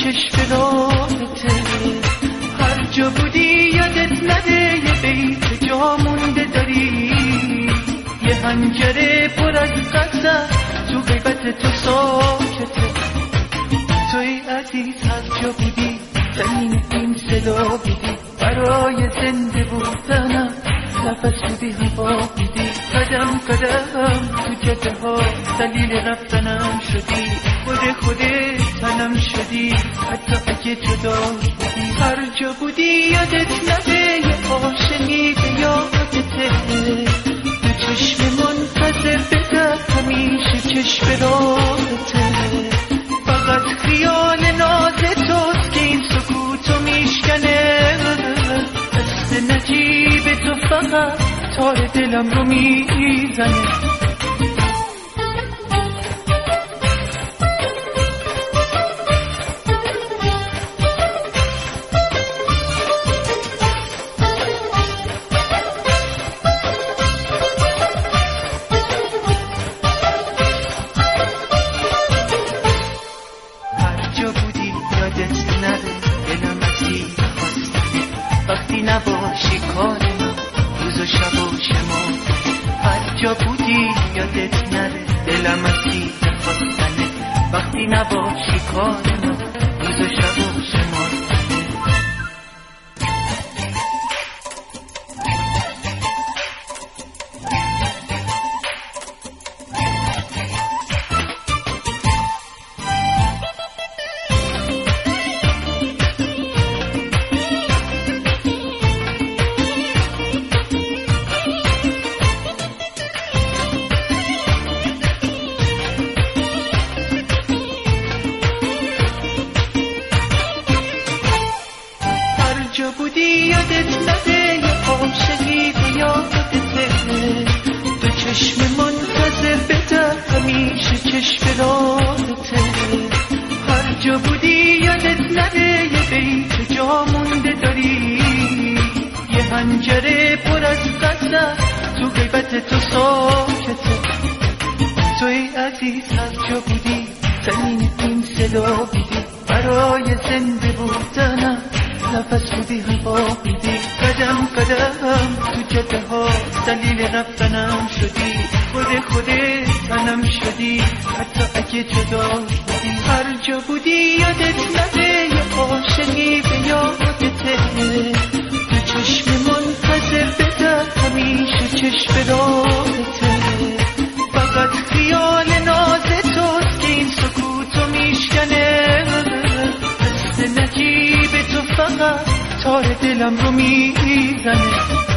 چشم راهته. هر جا بودی یادت نده یه بیت جا مونده داری، یه حنجره پر از قصه تو غیبت تو ساکته. توی عزیز هر جا بودی زمین این صدا بودی، برای زنده بودنم نفس بودی هوا بودی. قدم قدم تو جده ها دلیل رفتنم شدی، خودت تنم شدی حتی اگه جدا بودی. هر جا بودی یادت نده یه عاشقی به یادته، تو چشم منتظر بده همیشه چشم راهته. فقط خیال ناز توست که این سکوتو میشکنه، دست نجیب تو فقط تار دلم رو میزنه. وقتی نباشی کار من روز و شب و شما، هر جا بودی یادت نره دلم اسیر خواستنه. وقتی نباشی کار من روز و شب و شما. جا بودی یادت نده یه عاشقی به یادته، تو چشم منتظر بده همیشه چشم راهته. هر جا بودی یادت نده یه بیت جا مونده داری، یه حنجره پر از قصه تو غیبت تو ساکته. توی عزیز هر جا بودی زمین این صدا بودی، برای زنده بودنم نفس بودی هوا بودی. قدم قدم تو جده ها دلیل رفتنم شدی، خودت تنم شدی حتی اگه جدا بودی. هر جا بودی یادت نده یه عاشقی به یادته، تو چشم منتظر بده همیشه چشم راهته. فقط خیال ناز توست که این سکوتو میشکنه، دست نجیب تو فقط تار دلم رو میزنه.